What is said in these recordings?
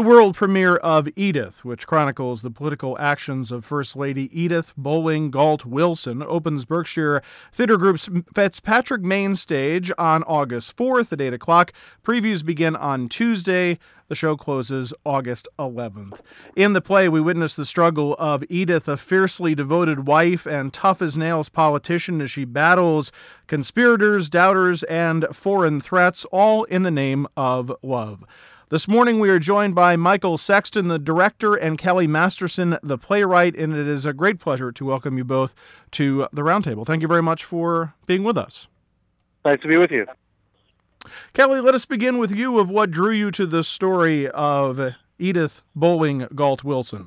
The world premiere of Edith, which chronicles the political actions of First Lady Edith Bolling Galt Wilson, opens Berkshire Theatre Group's Fitzpatrick Main Stage on August 4th at 8 o'clock. Previews begin on Tuesday. The show closes August 11th. In the play, we witness the struggle of Edith, a fiercely devoted wife and tough-as-nails politician, as she battles conspirators, doubters, and foreign threats, all in the name of love. This morning, we are joined by Michael Sexton, the director, and Kelly Masterson, the playwright, and it is a great pleasure to welcome you both to the Roundtable. Thank you very much for being with us. Nice to be with you. Kelly, let us begin with you of what drew you to the story of Edith Bolling Galt Wilson.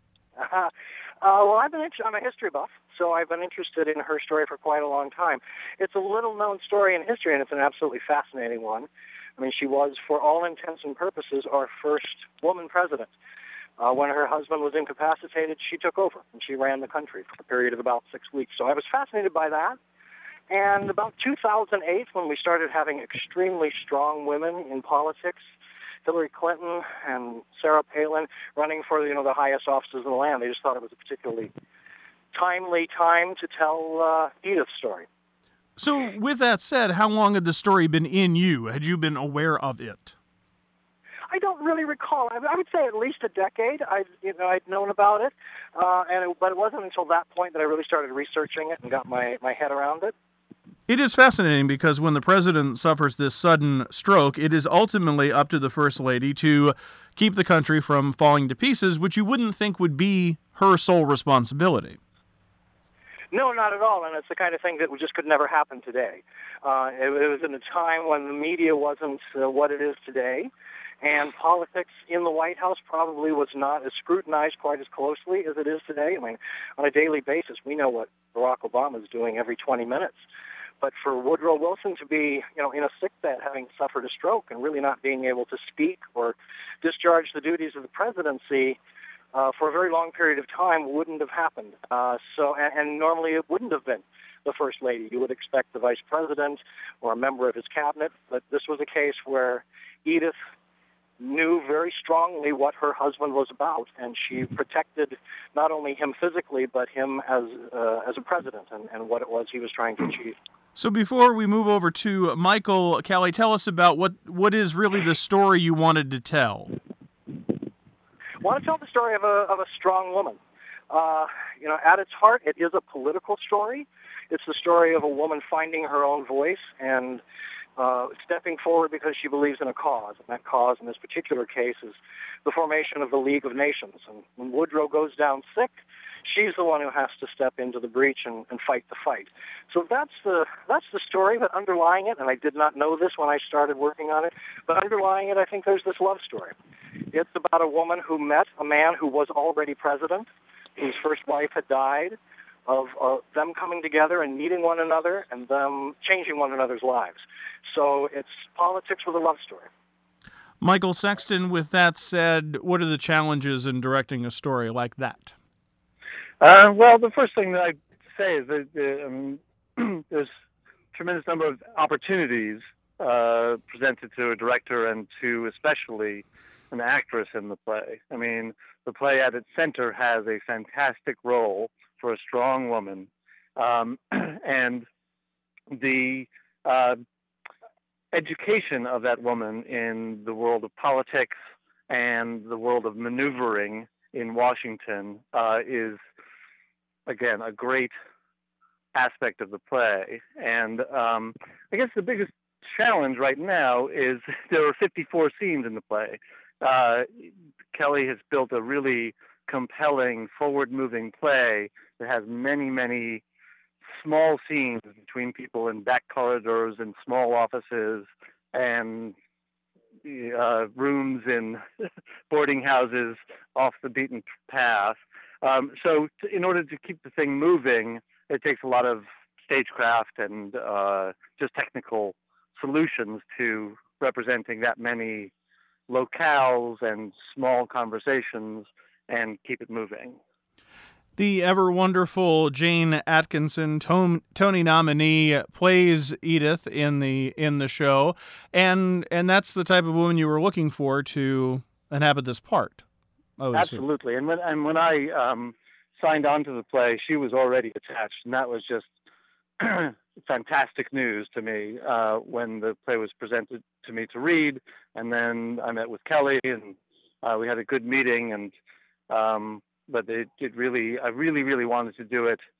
Well, I'm a history buff, so I've been interested in her story for quite a long time. It's a little-known story in history, and it's an absolutely fascinating one. I mean, she was, for all intents and purposes, our first woman president. When her husband was incapacitated, she took over, and she ran the country for a period of about 6 weeks. So I was fascinated by that. And about 2008, when we started having extremely strong women in politics, Hillary Clinton and Sarah Palin running for the highest offices in the land, they just thought it was a particularly timely time to tell Edith's story. So with that said, how long had the story been in you? Had you been aware of it? I don't really recall. I would say at least a decade. I'd known about it, but it wasn't until that point that I really started researching it and got my head around it. It is fascinating because when the president suffers this sudden stroke, it is ultimately up to the First Lady to keep the country from falling to pieces, which you wouldn't think would be her sole responsibility. No, not at all, and it's the kind of thing that just could never happen today. It was in a time when the media wasn't what it is today, and politics in the White House probably was not as scrutinized quite as closely as it is today. I mean, on a daily basis, we know what Barack Obama is doing every 20 minutes. But for Woodrow Wilson to be, in a sickbed, having suffered a stroke and really not being able to speak or discharge the duties of the presidency for a very long period of time wouldn't have happened. And normally it wouldn't have been the First Lady. You would expect the Vice President or a member of his cabinet, but this was a case where Edith knew very strongly what her husband was about, and she protected not only him physically, but him as a president and what it was he was trying to achieve. So before we move over to Michael, Kelly, tell us about what is really the story you wanted to tell. I want to tell the story of a strong woman. At its heart, it is a political story. It's the story of a woman finding her own voice and stepping forward because she believes in a cause. And that cause, in this particular case, is the formation of the League of Nations. And when Woodrow goes down sick, she's the one who has to step into the breach and fight the fight. So that's the story, but underlying it, and I did not know this when I started working on it, but underlying it, I think there's this love story. It's about a woman who met a man who was already president, whose first wife had died, of them coming together and meeting one another and them changing one another's lives. So it's politics with a love story. Michael Sexton, with that said, what are the challenges in directing a story like that? Well, the first thing that I'd say is that there's a tremendous number of opportunities presented to a director and to especially an actress in the play. I mean, the play at its center has a fantastic role for a strong woman, and the education of that woman in the world of politics and the world of maneuvering in Washington is, again, a great aspect of the play. And I guess the biggest challenge right now is there are 54 scenes in the play. Kelly has built a really compelling, forward-moving play that has many, many small scenes between people in back corridors and small offices and rooms in boarding houses off the beaten path. So in order to keep the thing moving, it takes a lot of stagecraft and just technical solutions to representing that many locales and small conversations and keep it moving. The ever-wonderful Jane Atkinson, Tony nominee, plays Edith in the show, and that's the type of woman you were looking for to inhabit this part. Oh, absolutely. And when I signed on to the play, she was already attached, and that was just fantastic news to me when the play was presented to me to read. And then I met with Kelly, and we had a good meeting. And but I really wanted to do it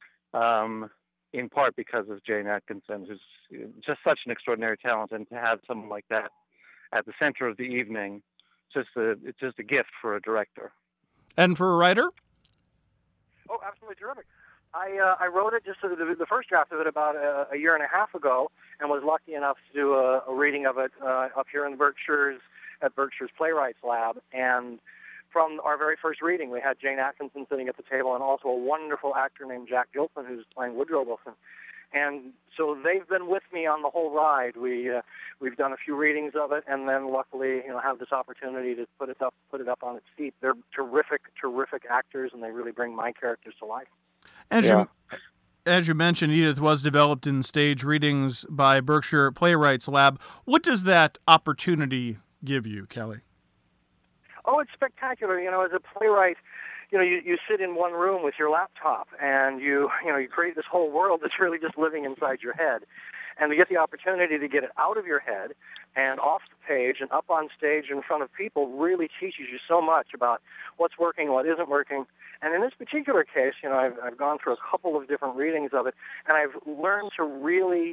in part because of Jane Atkinson, who's just such an extraordinary talent, and to have someone like that at the center of the evening, it's just a gift for a director. And for a writer? Oh, absolutely terrific. I wrote it just the first draft of it about a year and a half ago, and was lucky enough to do a reading of it up here in the Berkshires at Berkshire's Playwrights Lab. And from our very first reading, we had Jane Atkinson sitting at the table, and also a wonderful actor named Jack Gilson, who's playing Woodrow Wilson. And so they've been with me on the whole ride. We've done a few readings of it, and then luckily, have this opportunity to put it up on its feet. They're terrific actors, and they really bring my characters to life. As you mentioned, Edith was developed in stage readings by Berkshire Playwrights Lab. What does that opportunity give you, Kelly? Oh, it's spectacular. As a playwright, you sit in one room with your laptop, and you create this whole world that's really just living inside your head. And to get the opportunity to get it out of your head and off the page and up on stage in front of people really teaches you so much about what's working, what isn't working. And in this particular case, I've gone through a couple of different readings of it, and I've learned to really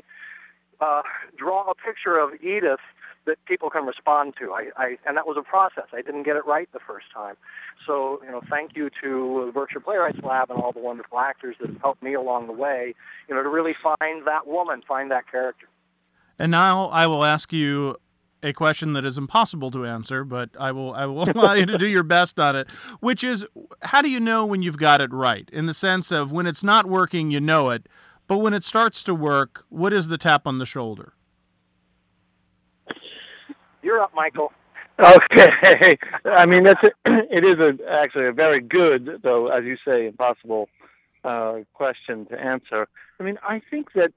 draw a picture of Edith that people can respond to. And that was a process. I didn't get it right the first time. So, thank you to the Berkshire Playwrights Lab and all the wonderful actors that have helped me along the way, to really find that woman, find that character. And now I will ask you a question that is impossible to answer, but I will allow you to do your best on it, which is, how do you know when you've got it right? In the sense of when it's not working, you know it, but when it starts to work, what is the tap on the shoulder? You're up, Michael. Okay. I mean, it is actually a very good, though, as you say, impossible question to answer. I mean, I think that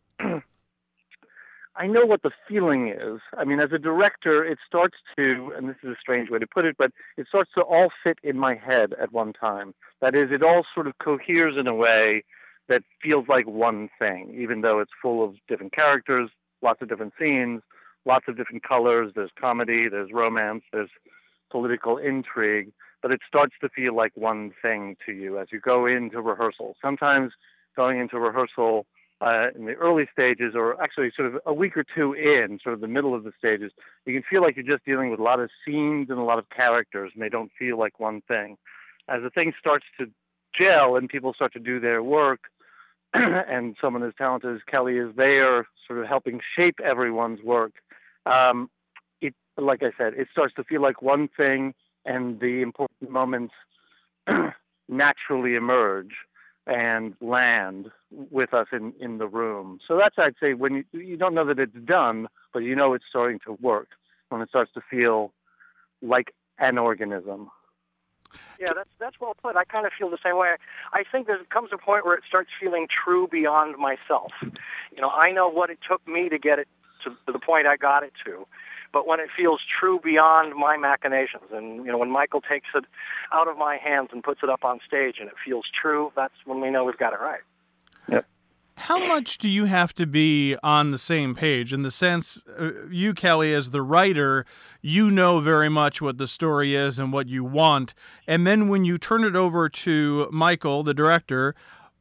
I know what the feeling is. I mean, as a director, it starts to, and this is a strange way to put it, but it starts to all fit in my head at one time. That is, it all sort of coheres in a way that feels like one thing, even though it's full of different characters, lots of different scenes, lots of different colors. There's comedy, there's romance, there's political intrigue, but it starts to feel like one thing to you as you go into rehearsal. Sometimes going into rehearsal in the early stages, or actually sort of a week or two in, sort of the middle of the stages, you can feel like you're just dealing with a lot of scenes and a lot of characters, and they don't feel like one thing. As the thing starts to gel and people start to do their work, and someone as talented as Kelly is there, sort of helping shape everyone's work, it, like I said, it starts to feel like one thing, and the important moments naturally emerge and land with us in the room. So that's, I'd say, when you don't know that it's done, but you know it's starting to work, when it starts to feel like an organism. Yeah, that's well put. I kind of feel the same way. I think there comes a point where it starts feeling true beyond myself. I know what it took me to get it to the point I got it to. But when it feels true beyond my machinations, and when Michael takes it out of my hands and puts it up on stage and it feels true, that's when we know we've got it right. Yep. How much do you have to be on the same page? In the sense, you, Kelly, as the writer, you know very much what the story is and what you want. And then when you turn it over to Michael, the director,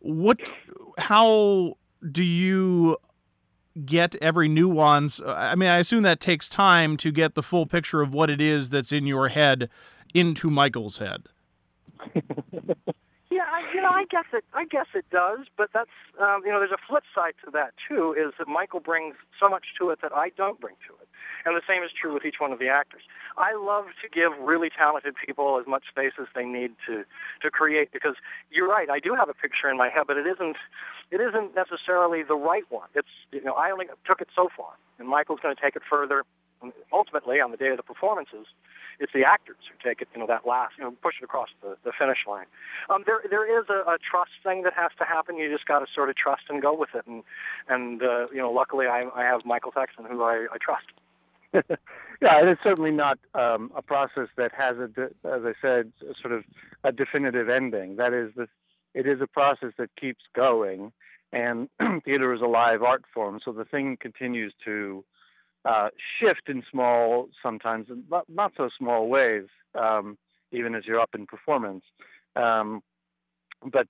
how do you get every nuance? I mean, I assume that takes time to get the full picture of what it is that's in your head into Michael's head. Yeah, I guess it does, but that's there's a flip side to that too. Is that Michael brings so much to it that I don't bring to it, and the same is true with each one of the actors. I love to give really talented people as much space as they need to create, because you're right. I do have a picture in my head, but it isn't necessarily the right one. It's I only took it so far, and Michael's going to take it further. And ultimately, on the day of the performances, it's the actors who take it, that last, push it across the finish line. There is a trust thing that has to happen. You just got to sort of trust and go with it. And luckily I have Michael Texan, who I trust. Yeah, it is certainly not a process that has, as I said, sort of a definitive ending. That is, it is a process that keeps going, and theater is a live art form, so the thing continues to shift in small, sometimes not so small ways, even as you're up in performance. Um, but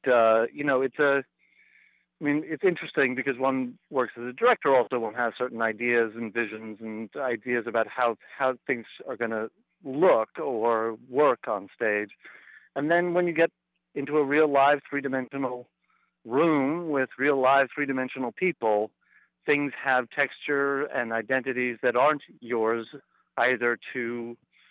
it's interesting because one works as a director also, one has certain ideas and visions and ideas about how things are going to look or work on stage. And then when you get into a real live three-dimensional room with real live three-dimensional people, things have texture and identities that aren't yours either to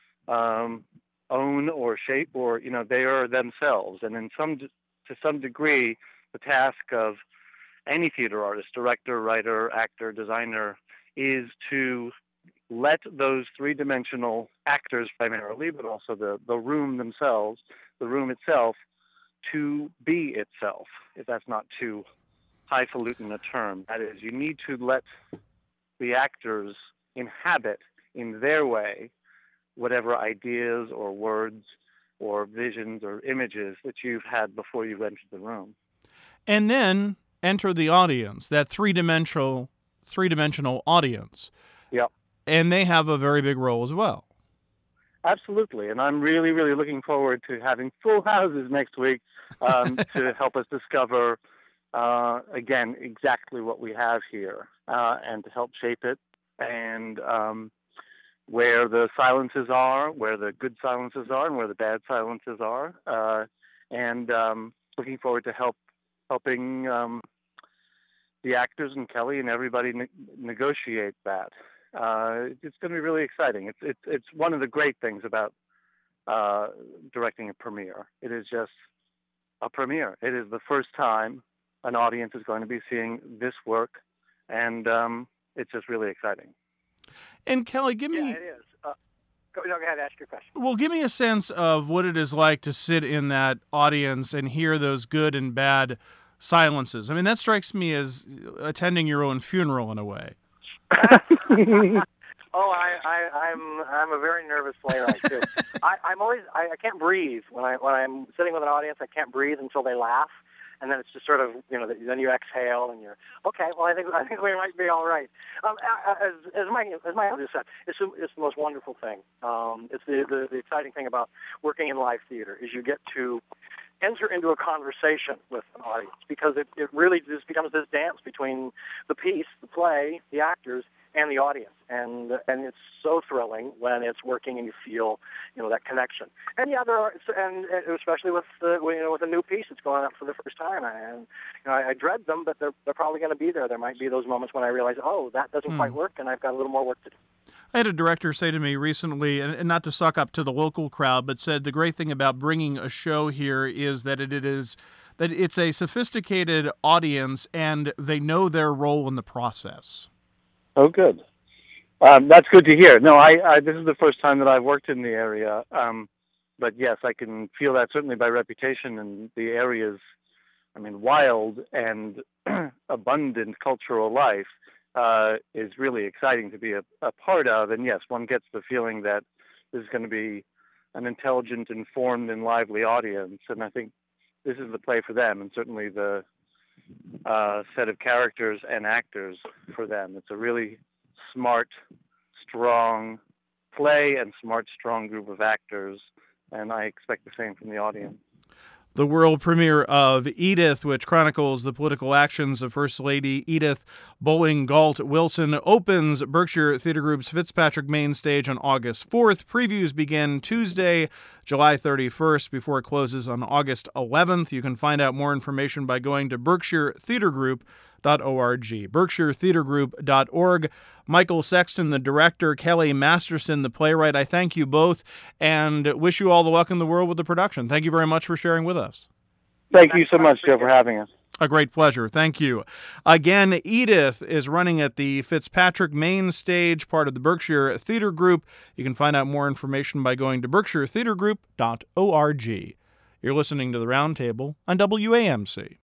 own or shape, or they are themselves. And to some degree, the task of any theater artist, director, writer, actor, designer, is to let those three-dimensional actors primarily, but also the room themselves, the room itself, to be itself, if that's not too highfalutin a term. That is, you need to let the actors inhabit in their way whatever ideas or words or visions or images that you've had before you entered the room. And then enter the audience, that three-dimensional audience. Yep. And they have a very big role as well. Absolutely. And I'm really, really looking forward to having full houses next week to help us discover, again, exactly what we have here and to help shape it, and where the silences are, where the good silences are, and where the bad silences are. And looking forward to helping the actors and Kelly and everybody negotiate that. It's going to be really exciting. It's one of the great things about directing a premiere. It is just a premiere. It is the first time an audience is going to be seeing this work, and it's just really exciting. And Kelly, give me... Yeah, it is. Go ahead, ask your question. Well, give me a sense of what it is like to sit in that audience and hear those good and bad silences. I mean, that strikes me as attending your own funeral in a way. Oh, I'm a very nervous playwright too. I can't breathe when I'm sitting with an audience. I can't breathe until they laugh, and then it's just sort of then you exhale and you're okay. Well, I think we might be all right. As my other said, it's the most wonderful thing. It's the exciting thing about working in live theater is you get to enter into a conversation with an audience, because it really just becomes this dance between the piece, the play, the actors, and the audience, and it's so thrilling when it's working and you feel that connection. And yeah, there are, and especially with a new piece that's going up for the first time, and I dread them, but they're probably going to be there. There might be those moments when I realize, oh, that doesn't quite work, and I've got a little more work to do. I had a director say to me recently, and not to suck up to the local crowd, but said the great thing about bringing a show here is that it's a sophisticated audience and they know their role in the process. Oh, good. That's good to hear. No, this is the first time that I've worked in the area, but yes, I can feel that certainly by reputation, and the area's, wild and abundant cultural life is really exciting to be a part of. And yes, one gets the feeling that this is going to be an intelligent, informed, and lively audience. And I think this is the play for them, and certainly the set of characters and actors for them. It's a really smart, strong play and smart, strong group of actors, and I expect the same from the audience. The world premiere of Edith, which chronicles the political actions of First Lady Edith Bolling Galt Wilson, opens Berkshire Theatre Group's Fitzpatrick Main Stage on August 4th. Previews begin Tuesday, July 31st, before it closes on August 11th. You can find out more information by going to BerkshireTheatreGroup.org. BerkshireTheatreGroup.org. Michael Sexton, the director, Kelly Masterson, the playwright, I thank you both and wish you all the luck in the world with the production. Thank you very much for sharing with us. Thank you so much, Joe, for having us. A great pleasure. Thank you. Again, Edith is running at the Fitzpatrick Main Stage, part of the Berkshire Theatre Group. You can find out more information by going to BerkshireTheatreGroup.org. You're listening to The Roundtable on WAMC.